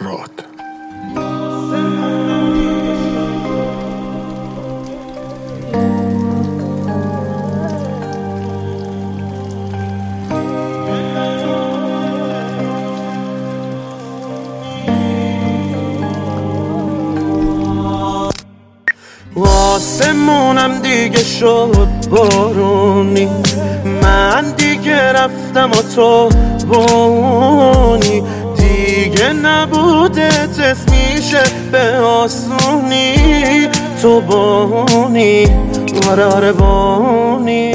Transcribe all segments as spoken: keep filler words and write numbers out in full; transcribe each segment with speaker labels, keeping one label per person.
Speaker 1: راد.
Speaker 2: آسمونم دیگه شد بارونی، من دیگه رفتم و تو بونی، دیگه نبوده تست میشه به آسونی، تو بونی آره آره بونی.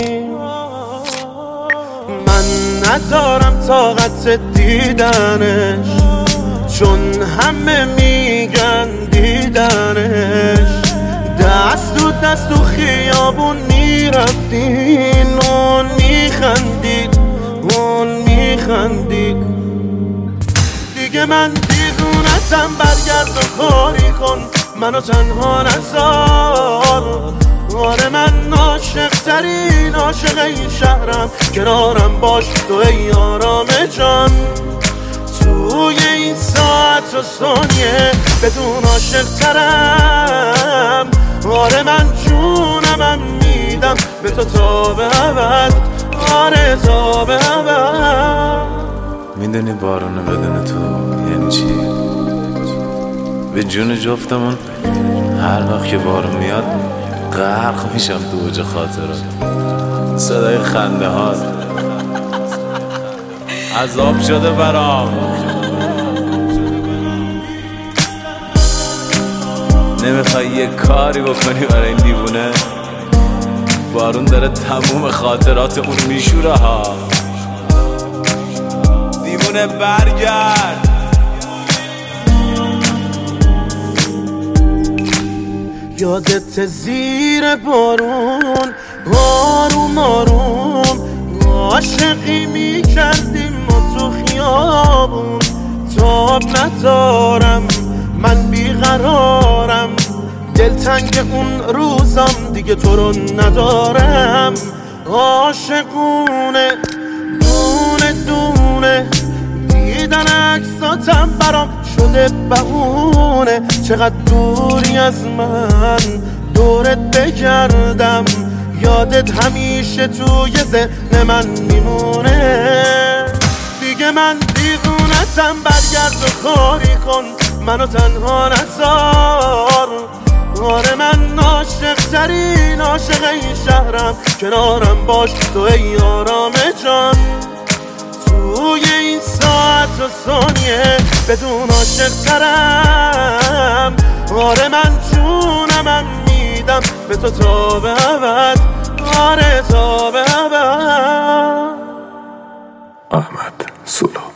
Speaker 2: من ندارم طاقت دیدنش، چون همه میگن دیدنش، دست تو دست تو خیابون میرفتین، اون میخندید اون میخندید. دیگه من دیوونتم، برگرد و کاری کن، منو تنها نذار. آره من عاشق ترین عاشق این شهرم، کنارم باش تو ای آرام جان. توی این ساعت و ثانیه بدون عاشق ترم، آره من جونمم میدم به تو تا به ابد، آره تا به ابد.
Speaker 3: میدونی بارونه بدون تو یعنی چی؟ به جون جفتمون هر وقت که بارون میاد غرق میشم تو اوج خاطرات، صدای خنده هات عذاب شده برام. نمیخوای یه کاری بکنی برای این دیوونه؟ بارون داره تموم خاطرات اون میشوره ها. دیوونه برگرد.
Speaker 2: یادت زیر بارون آروم آروم عاشقی میکردیم ما تو خیابون. تاب ندارم من بیقرارم، دلتنگ اون روزم دیگه تو رو ندارم. عاشقونه دونه دونه دیدن عکساتم برام شده بهونه. چقدر دوری از من دورت بگردم، یادت همیشه توی ذهن من میمونه. دیگه من دیوونتم، برگرد و کاری کن، منو تنها نذار. آره من عاشق ترین عاشق این شهرم، کنارم باش تو ای آرام جان. توی این ساعت و ثانیه بدون عاشق ترم، آره من جونمم میدم به تو تا به ابد، آره تا به ابد.
Speaker 1: احمد سولا.